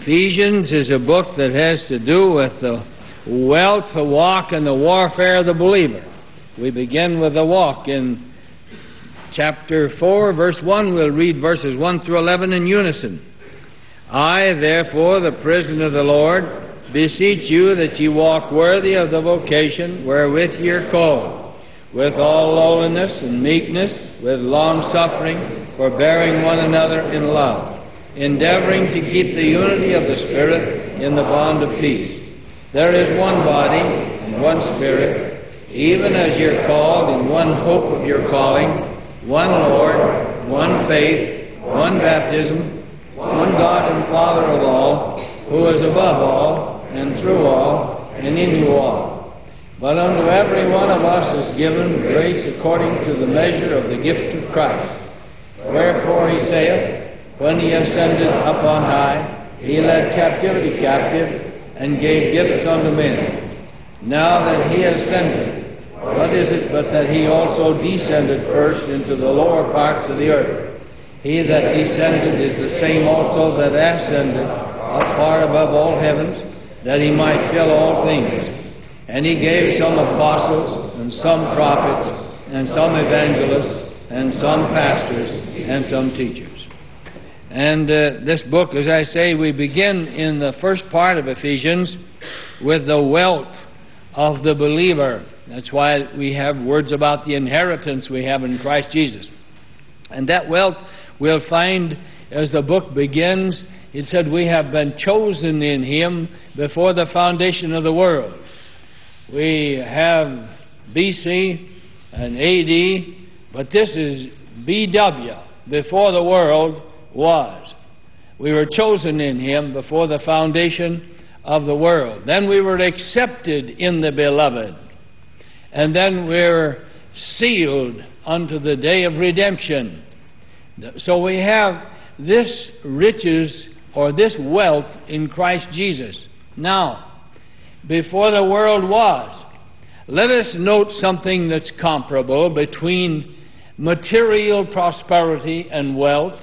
Ephesians is a book that has to do with the wealth, the walk, and the warfare of the believer. We begin with the walk in chapter 4, verse 1. We'll read verses 1 through 11 in unison. I, therefore, the prisoner of the Lord, beseech you that ye walk worthy of the vocation wherewith ye are called, with all lowliness and meekness, with long-suffering, forbearing one another in love, endeavoring to keep the unity of the Spirit in the bond of peace. There is one body and one Spirit, even as ye are called in one hope of your calling, one Lord, one faith, one baptism, one God and Father of all, who is above all, and through all, and in you all. But unto every one of us is given grace according to the measure of the gift of Christ. Wherefore he saith, when he ascended up on high, he led captivity captive, and gave gifts unto men. Now that he ascended, what is it but that he also descended first into the lower parts of the earth? He that descended is the same also that ascended up far above all heavens, that he might fill all things. And he gave some apostles, and some prophets, and some evangelists, and some pastors, and some teachers. And this book, as I say, we begin in the first part of Ephesians with the wealth of the believer. That's why we have words about the inheritance we have in Christ Jesus. And that wealth we'll find as the book begins. It said we have been chosen in him before the foundation of the world. We have BC and AD, but this is BW, before the world was. We were chosen in him before the foundation of the world. Then we were accepted in the beloved. And then we were sealed unto the day of redemption. So we have this riches or this wealth in Christ Jesus. Now, before the world was, let us note something that's comparable between material prosperity and wealth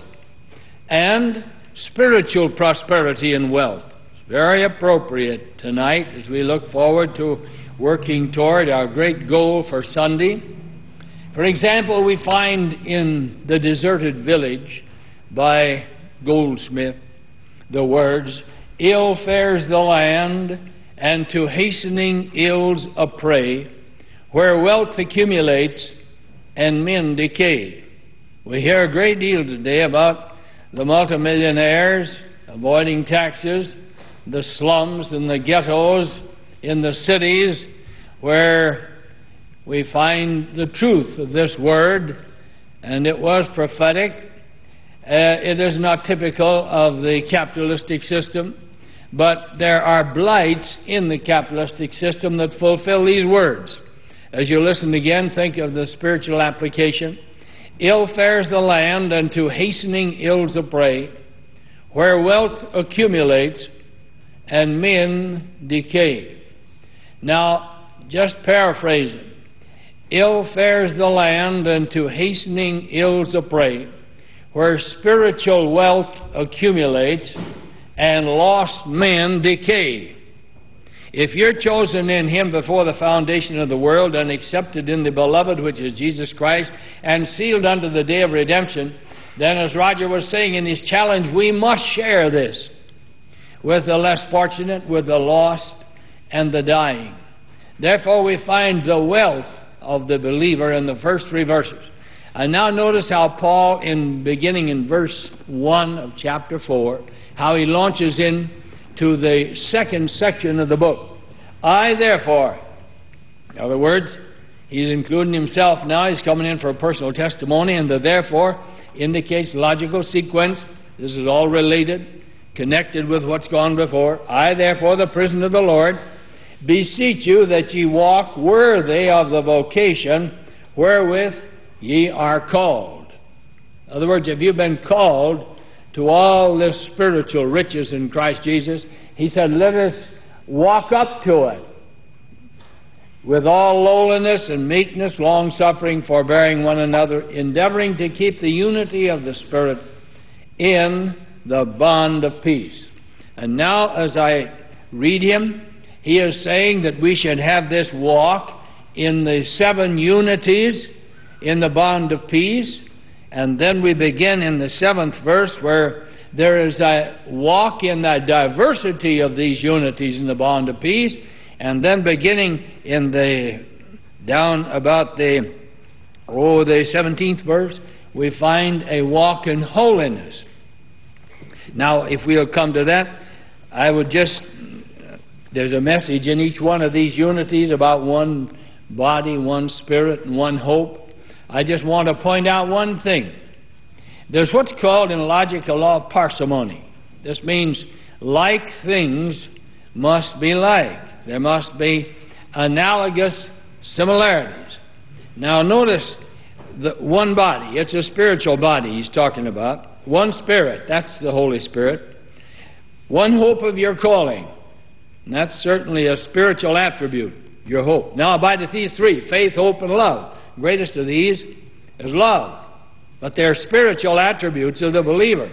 and spiritual prosperity and wealth. It's very appropriate tonight as we look forward to working toward our great goal for Sunday. For example, we find in The Deserted Village by Goldsmith the words, ill fares the land, and to hastening ills a prey, where wealth accumulates and men decay. We hear a great deal today about the multimillionaires avoiding taxes, the slums and the ghettos in the cities where we find the truth of this word, and it was prophetic. It is not typical of the capitalistic system, but there are blights in the capitalistic system that fulfill these words. As you listen again, think of the spiritual application. Ill fares the land, and to hastening ills a prey, where wealth accumulates and men decay. Now, just paraphrasing. Ill fares the land, and to hastening ills a prey, where spiritual wealth accumulates and lost men decay. If you're chosen in him before the foundation of the world and accepted in the beloved, which is Jesus Christ, and sealed unto the day of redemption, then as Roger was saying in his challenge, we must share this with the less fortunate, with the lost, and the dying. Therefore we find the wealth of the believer in the first three verses. And now notice how Paul, beginning in verse 1 of chapter 4, how he launches into the second section of the book. I, therefore, in other words, he's including himself now. He's coming in for a personal testimony, and the therefore indicates logical sequence. This is all related, connected with what's gone before. I, therefore, the prisoner of the Lord, beseech you that ye walk worthy of the vocation wherewith ye are called. In other words, if you've been called to all this spiritual riches in Christ Jesus, he said, let us walk up to it with all lowliness and meekness, long-suffering, forbearing one another, endeavoring to keep the unity of the Spirit in the bond of peace. And now as I read him, he is saying that we should have this walk in the 7 unities in the bond of peace. And then we begin in the 7th verse where there is a walk in the diversity of these unities in the bond of peace. And then beginning in down about the 17th verse, we find a walk in holiness. Now, if we'll come to that, I would there's a message in each one of these unities about one body, one spirit, and one hope. I just want to point out one thing. There's what's called in logical law of parsimony. This means like things must be like. There must be analogous similarities. Now notice the one body. It's a spiritual body he's talking about. One spirit, that's the Holy Spirit. One hope of your calling. And that's certainly a spiritual attribute, your hope. Now abideth these 3, faith, hope, and love. Greatest of these is love. But they're spiritual attributes of the believer.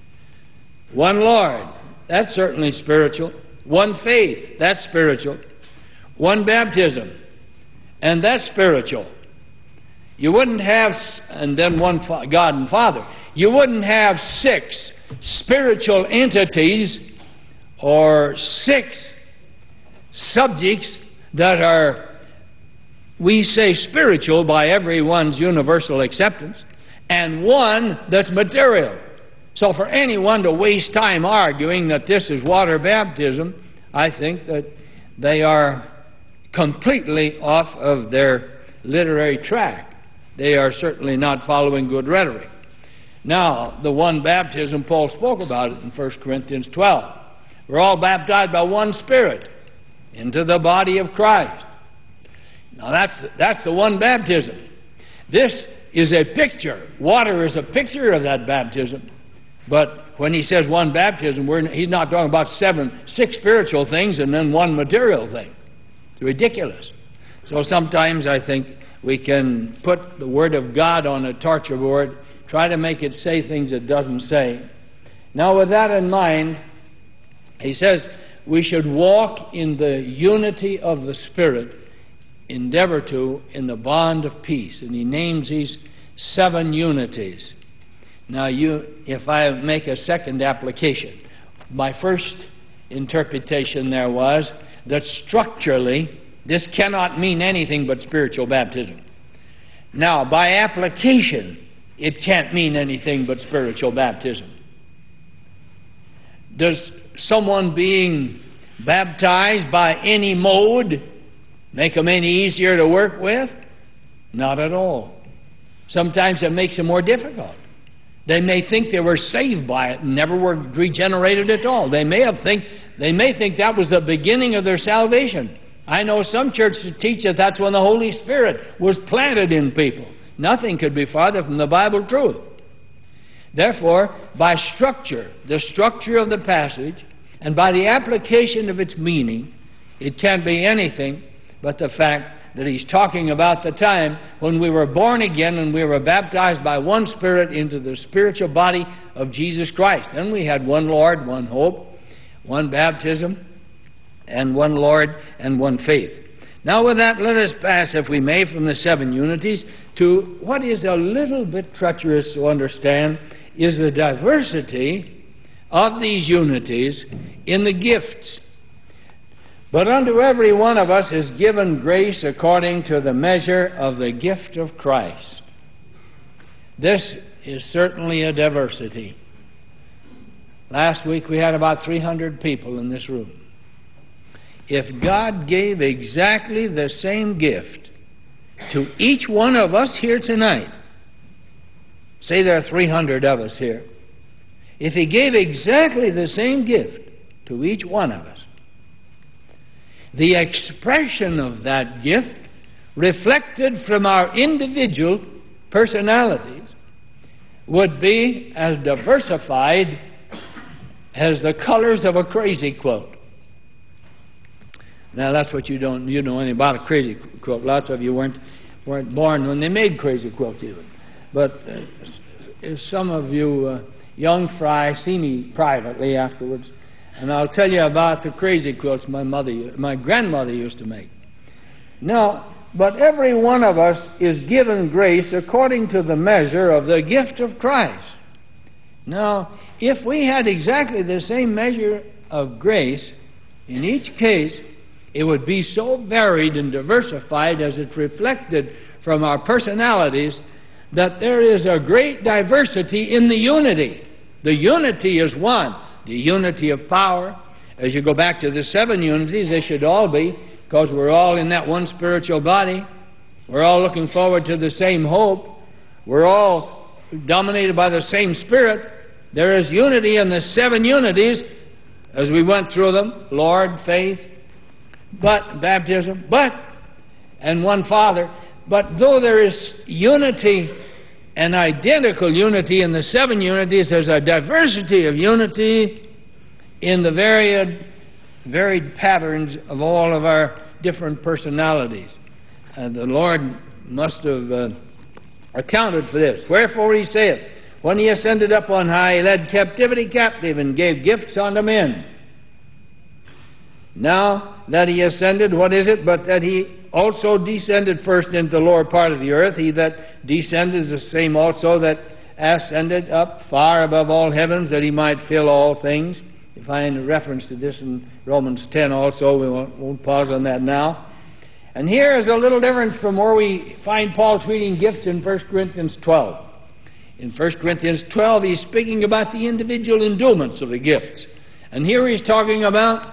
One Lord, that's certainly spiritual. One faith, that's spiritual. One baptism, and that's spiritual. You wouldn't have, and then one God and Father. You wouldn't have 6 spiritual entities or 6 subjects that are, we say, spiritual by everyone's universal acceptance, and one that's material. So for anyone to waste time arguing that this is water baptism, I think that they are completely off of their literary track. They are certainly not following good rhetoric. Now, the one baptism, Paul spoke about it in 1 Corinthians 12. We're all baptized by one Spirit into the body of Christ. Now, that's the one baptism. This is a picture. Water is a picture of that baptism. But when he says one baptism, he's not talking about 6 spiritual things and then one material thing. It's ridiculous. So sometimes I think we can put the Word of God on a torture board, try to make it say things it doesn't say. Now with that in mind, he says we should walk in the unity of the Spirit, endeavor to, in the bond of peace. And he names these 7 unities. Now if I make a second application, my first interpretation there was that structurally this cannot mean anything but spiritual baptism. Now, by application, it can't mean anything but spiritual baptism. Does someone being baptized by any mode make them any easier to work with? Not at all. Sometimes it makes them more difficult. They may think they were saved by it and never were regenerated at all. They may think that was the beginning of their salvation. I know some churches that teach that that's when the Holy Spirit was planted in people. Nothing could be farther from the Bible truth. Therefore, by structure, the structure of the passage, and by the application of its meaning, it can't be anything but the fact that he's talking about the time when we were born again and we were baptized by one Spirit into the spiritual body of Jesus Christ. Then we had one Lord, one hope, one baptism, and one Lord and one faith. Now with that, let us pass, if we may, from the 7 unities to what is a little bit treacherous to understand is the diversity of these unities in the gifts. But unto every one of us is given grace according to the measure of the gift of Christ. This is certainly a diversity. Last week we had about 300 people in this room. If God gave exactly the same gift to each one of us here tonight, say there are 300 of us here, if he gave exactly the same gift to each one of us, the expression of that gift reflected from our individual personalities would be as diversified as the colors of a crazy quilt. Now that's what you know anything about a crazy quilt. Lots of you weren't born when they made crazy quilts even. But if some of you young fry see me privately afterwards, And I'll tell you about the crazy quilts my grandmother used to make. Now, but every one of us is given grace according to the measure of the gift of Christ. Now, if we had exactly the same measure of grace in each case, it would be so varied and diversified as it's reflected from our personalities that there is a great diversity in the unity. The unity is one. The unity of power. As you go back to the 7 unities, they should all be, because we're all in that one spiritual body. We're all looking forward to the same hope. We're all dominated by the same Spirit. There is unity in the 7 unities as we went through them. Lord, faith, but baptism, and one Father. But though there is unity and identical unity in the 7 unities, there's a diversity of unity in the varied patterns of all of our different personalities. The Lord must have accounted for this. Wherefore he saith, when he ascended up on high, he led captivity captive and gave gifts unto men. Now that he ascended, what is it? But that he also descended first into the lower part of the earth. He that descended is the same also that ascended up far above all heavens, that he might fill all things. You find a reference to this in Romans 10 also. We won't pause on that now. And here is a little difference from where we find Paul treating gifts in 1 Corinthians 12. In 1 Corinthians 12, he's speaking about the individual endowments of the gifts. And here he's talking about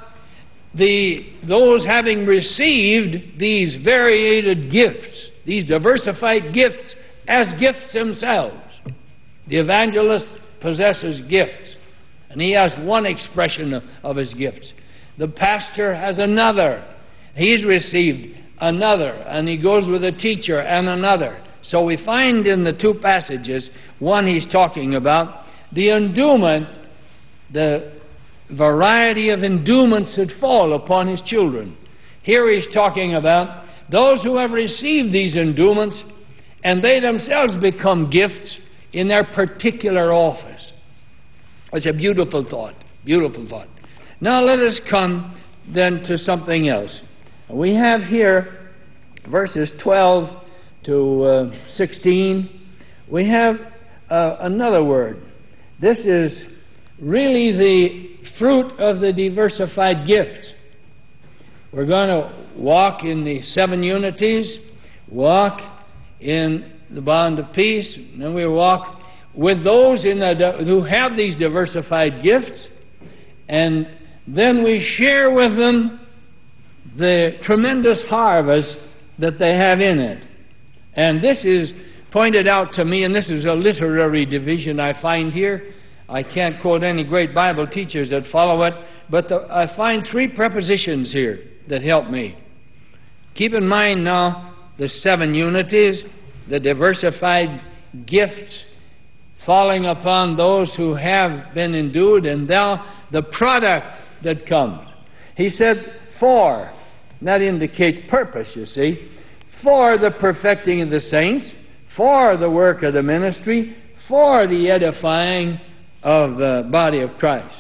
those having received these variated gifts, these diversified gifts as gifts themselves. The evangelist possesses gifts, and he has one expression of his gifts. The pastor has another. He's received another, and he goes with a teacher and another. So we find in the 2 passages, one he's talking about the endowment, the variety of endowments that fall upon his children. Here he's talking about those who have received these endowments, and they themselves become gifts in their particular office. It's a beautiful thought, beautiful thought. Now let us come then to something else. We have here verses 12 to 16. We have another word. This is really the fruit of the diversified gifts. We're going to walk in the 7 unities, walk in the bond of peace, and then we walk with those who have these diversified gifts, and then we share with them the tremendous harvest that they have in it. And this is pointed out to me, and this is a literary division I find here. I can't quote any great Bible teachers that follow it, but I find 3 prepositions here that help me. Keep in mind now the 7 unities, the diversified gifts falling upon those who have been endued, and now the product that comes. He said, for, and that indicates purpose, you see, for the perfecting of the saints, for the work of the ministry, for the edifying of the body of Christ.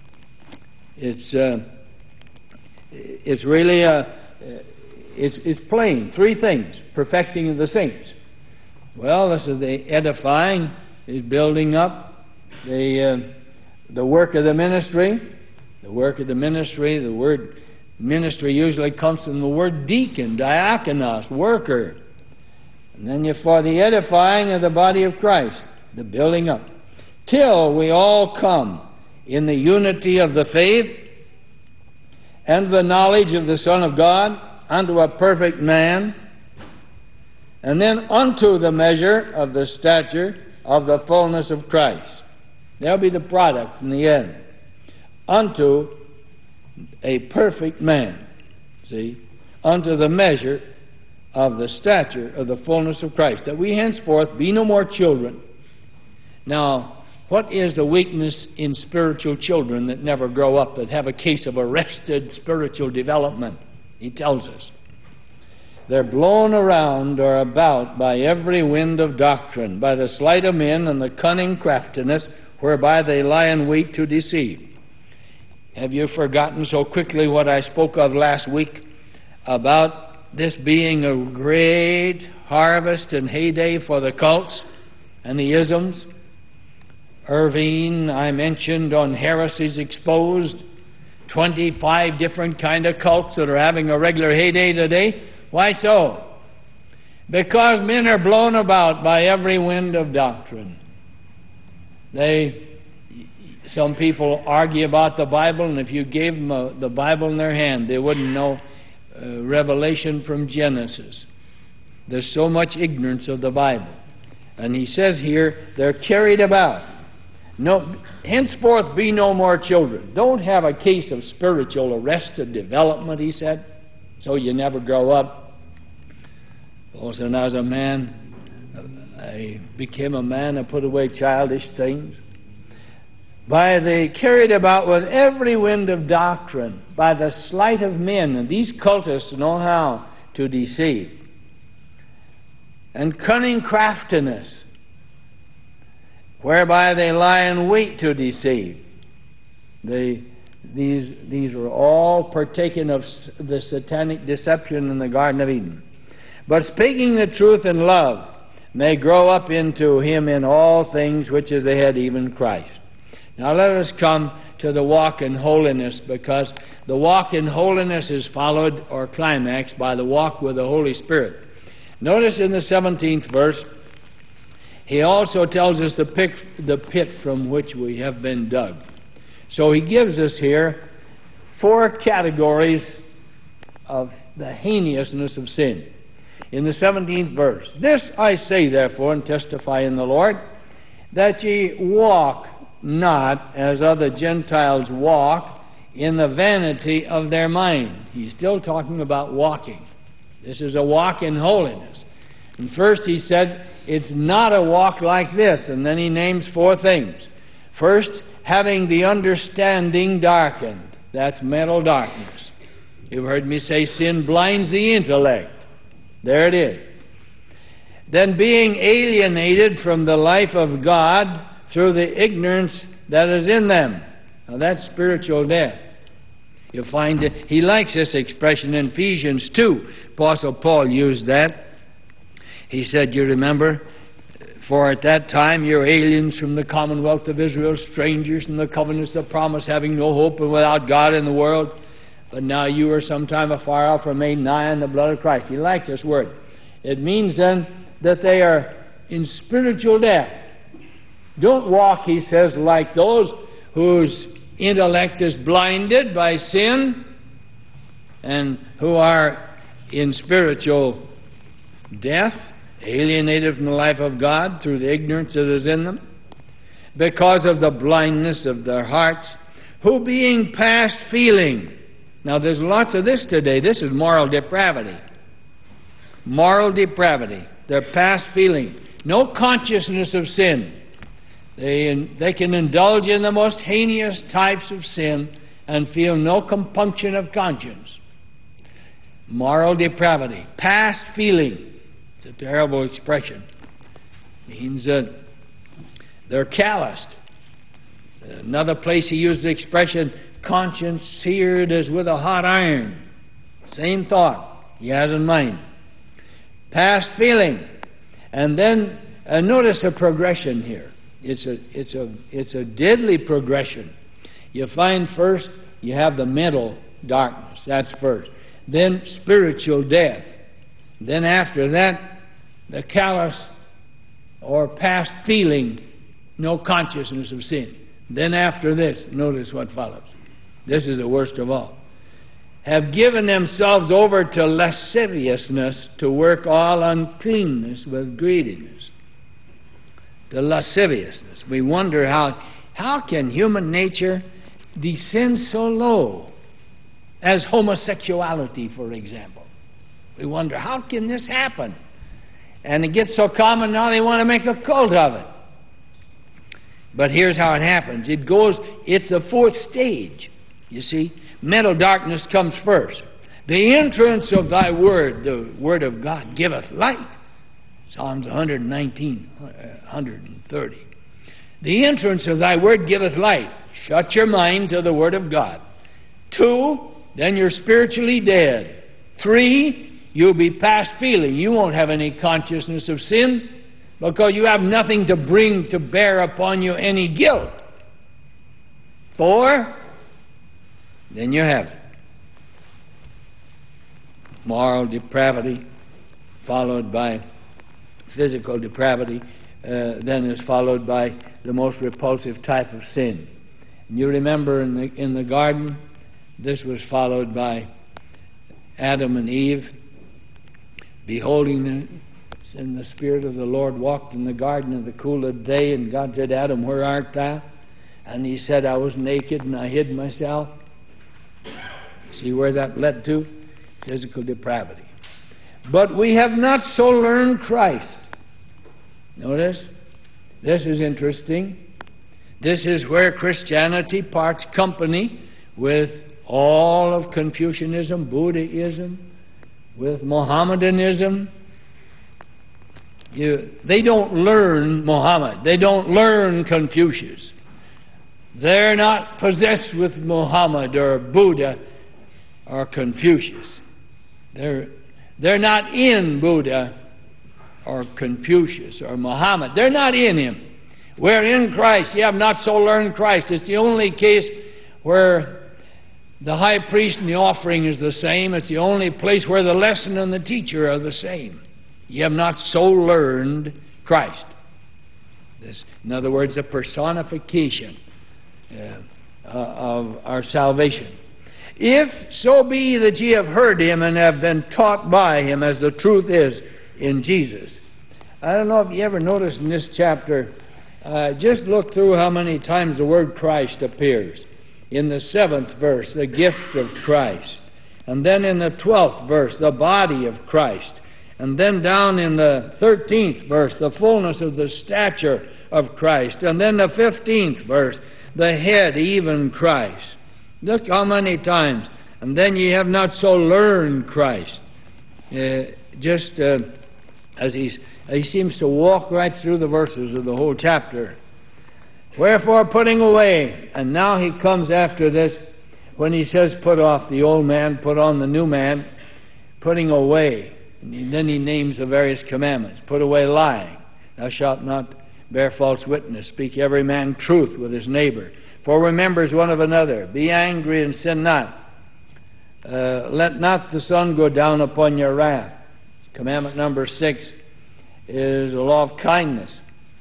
It's really it's plain. 3 things: perfecting of the saints. Well, this is the edifying, is building up the work of the ministry. The work of the ministry. The word ministry usually comes from the word deacon, diakonos, worker. And then for the edifying of the body of Christ, the building up, till we all come in the unity of the faith and the knowledge of the Son of God, unto a perfect man, and then unto the measure of the stature of the fullness of Christ. There'll be the product in the end. Unto a perfect man. See? Unto the measure of the stature of the fullness of Christ, that we henceforth be no more children. Now, what is the weakness in spiritual children that never grow up, that have a case of arrested spiritual development? He tells us. They're blown around or about by every wind of doctrine, by the sleight of men and the cunning craftiness whereby they lie in wait to deceive. Have you forgotten so quickly what I spoke of last week about this being a great harvest and heyday for the cults and the isms? Irvine, I mentioned on Heresies Exposed, 25 different kind of cults that are having a regular heyday today. Why so? Because men are blown about by every wind of doctrine. Some people argue about the Bible, and if you gave them the Bible in their hand, they wouldn't know Revelation from Genesis. There's so much ignorance of the Bible. And he says here, they're carried about. No, henceforth be no more children. Don't have a case of spiritual arrested development, he said, so you never grow up. Paul said, as a man, I became a man and put away childish things. By the carried about with every wind of doctrine, by the sleight of men, and these cultists know how to deceive, and cunning craftiness, whereby they lie in wait to deceive. These are all partaken of the satanic deception in the Garden of Eden. But speaking the truth in love may grow up into him in all things, which is the head, even Christ. Now let us come to the walk in holiness, because the walk in holiness is followed or climaxed by the walk with the Holy Spirit. Notice in the 17th verse, he also tells us the pit from which we have been dug. So he gives us here 4 categories of the heinousness of sin. In the 17th verse, this I say therefore, and testify in the Lord, that ye walk not as other Gentiles walk in the vanity of their mind. He's still talking about walking. This is a walk in holiness. And first he said, it's not a walk like this. And then he names 4 things. First, having the understanding darkened. That's mental darkness. You've heard me say sin blinds the intellect. There it is. Then being alienated from the life of God through the ignorance that is in them. Now that's spiritual death. You'll find that he likes this expression in Ephesians 2. Apostle Paul used that. He said, you remember, for at that time you're aliens from the commonwealth of Israel, strangers from the covenants of promise, having no hope and without God in the world. But now you are sometime afar off, are made nigh in the blood of Christ. He likes this word. It means then that they are in spiritual death. Don't walk, he says, like those whose intellect is blinded by sin and who are in spiritual death, alienated from the life of God through the ignorance that is in them, because of the blindness of their hearts, who being past feeling. Now there's lots of this today. This is moral depravity. Moral depravity. They're past feeling. No consciousness of sin. They can indulge in the most heinous types of sin and feel no compunction of conscience. Moral depravity. Past feeling. It's a terrible expression. It means that they're calloused. Another place he used the expression, conscience seared as with a hot iron. Same thought he has in mind. Past feeling. And then notice a progression here. It's a deadly progression. You find first you have the mental darkness. That's first. Then spiritual death. Then after that, the callous or past feeling, no consciousness of sin. Then after this, notice what follows. This is the worst of all. Have given themselves over to lasciviousness, to work all uncleanness with greediness. The lasciviousness. We wonder how can human nature descend so low as homosexuality, for example. We wonder, how can this happen? And it gets so common now they want to make a cult of it. But here's how it happens. It's the 4th stage. You see, mental darkness comes first. The entrance of thy word, the word of God, giveth light. Psalms 119, 130. The entrance of thy word giveth light. Shut your mind to the word of God. 2, then you're spiritually dead. 3, you'll be past feeling. You won't have any consciousness of sin because you have nothing to bring to bear upon you any guilt. 4, then you have it. Moral depravity, followed by physical depravity, then is followed by the most repulsive type of sin. And you remember in the garden, this was followed by Adam and Eve, beholding and the Spirit of the Lord walked in the garden in the cool of the day, and God said, Adam, where art thou? And he said, I was naked and I hid myself. See where that led to? Physical depravity. But we have not so learned Christ. Notice, this is interesting. This is where Christianity parts company with all of Confucianism, Buddhism, with Mohammedanism. They don't learn Muhammad. They don't learn Confucius. They're not possessed with Muhammad or Buddha or Confucius. They're not in Buddha or Confucius or Muhammad. They're not in him. We're in Christ. You have not so learned Christ. It's the only case where the high priest and the offering is the same. It's the only place where the lesson and the teacher are the same. You have not so learned Christ. This, in other words, a personification of our salvation. If so be that ye have heard him and have been taught by him, as the truth is in Jesus. I don't know if you ever noticed in this chapter, just look through how many times the word Christ appears. In the 7th verse, the gift of Christ. And then in the 12th verse, the body of Christ. And then down in the 13th verse, the fullness of the stature of Christ. And then the 15th verse, the head, even Christ. Look how many times. And then ye have not so learned Christ. As he seems to walk right through the verses of the whole chapter. Wherefore putting away, and now he comes after this when he says put off the old man, put on the new man, putting away. And then he names the various commandments. Put away lying. Thou shalt not bear false witness. Speak every man truth with his neighbor. For remembers one of another. Be angry and sin not. Let not the sun go down upon your wrath. Commandment number 6 is the law of kindness.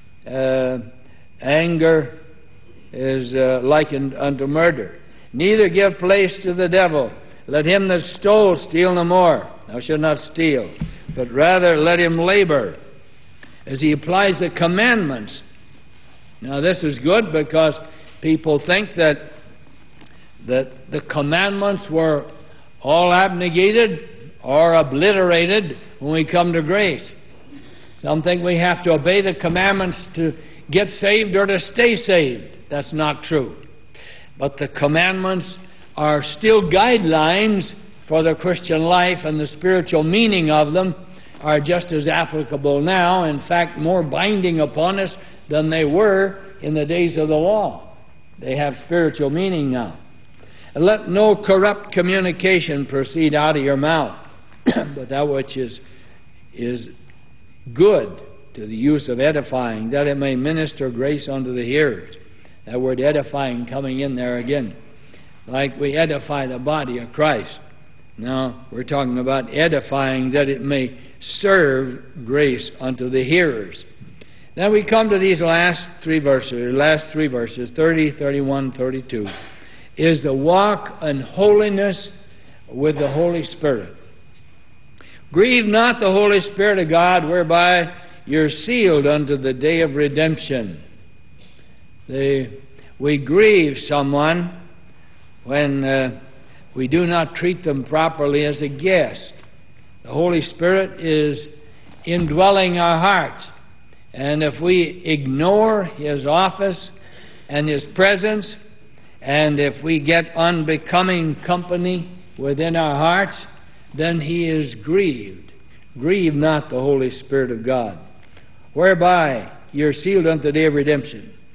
Anger is likened unto murder. Neither give place to the devil. Let him that stole steal no more. Thou shalt not steal, but rather let him labor. As he applies the commandments. Now this is good because people think that the commandments were all abnegated or obliterated when we come to grace. Some think we have to obey the commandments to get saved or to stay saved. That's not true. But the commandments are still guidelines for the Christian life, and the spiritual meaning of them are just as applicable now, in fact, more binding upon us than they were in the days of the law. They have spiritual meaning now. And let no corrupt communication proceed out of your mouth, but that which is good to the use of edifying, that it may minister grace unto the hearers. That word edifying coming in there again. Like we edify the body of Christ. Now we're talking about edifying that it may serve grace unto the hearers. Then we come to these last three verses, 30, 31, 32, is the walk in holiness with the Holy Spirit. Grieve not the Holy Spirit of God, whereby you're sealed unto the day of redemption. We grieve someone when we do not treat them properly as a guest. The Holy Spirit is indwelling our hearts. And if we ignore His office and His presence, and if we get unbecoming company within our hearts, then He is grieved. Grieve not the Holy Spirit of God, whereby you're sealed unto the day of redemption.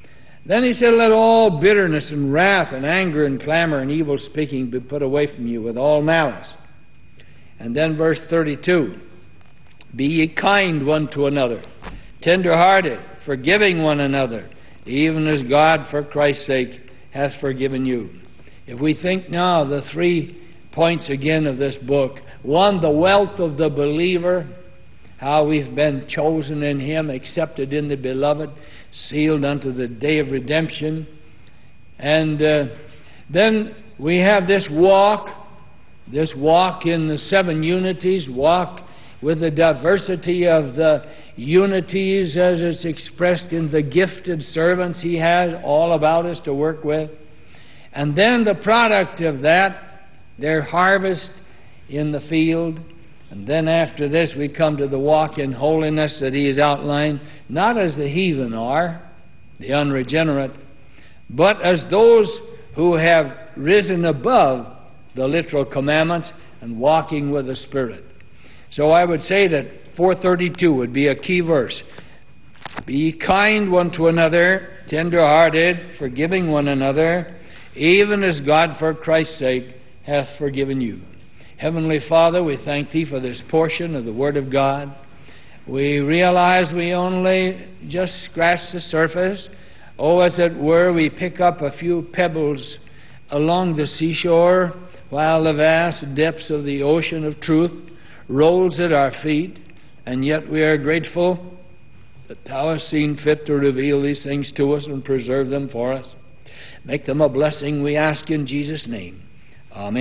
Then he said, let all bitterness and wrath and anger and clamor and evil speaking be put away from you with all malice. And then verse 32, be ye kind one to another, tender-hearted, forgiving one another, even as God for Christ's sake hath forgiven you. If we think now the 3 points again of this book, 1, the wealth of the believer, how we've been chosen in him, accepted in the beloved, sealed unto the day of redemption. And then we have this walk in the 7 unities, walk with the diversity of the unities as it's expressed in the gifted servants he has all about us to work with. And then the product of that, their harvest in the field. And then after this we come to the walk in holiness that he has outlined, not as the heathen are, the unregenerate, but as those who have risen above the literal commandments and walking with the Spirit. So I would say that 432 would be a key verse. Be kind one to another, tender-hearted, forgiving one another, even as God for Christ's sake hath forgiven you. Heavenly Father, we thank Thee for this portion of the Word of God. We realize we only just scratch the surface. Oh, as it were, we pick up a few pebbles along the seashore while the vast depths of the ocean of truth rolls at our feet, and yet we are grateful that Thou hast seen fit to reveal these things to us and preserve them for us. Make them a blessing, we ask in Jesus' name. Amen.